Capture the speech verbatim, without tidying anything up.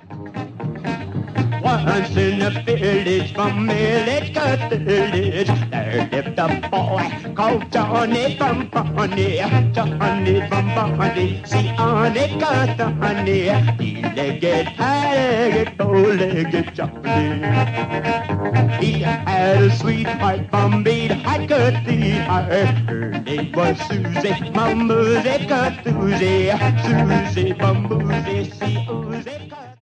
Once in a village from village to village, there lived a boy called Johnny from Bonnie. Johnny from Bonnie, see Johnny got the honey. Three-legged, high-legged, four-legged Johnny. He had a sweetheart from I could see her. Her name was Susie, Mumbuzi, Susie, Susie, Bumbuzi, see Susie.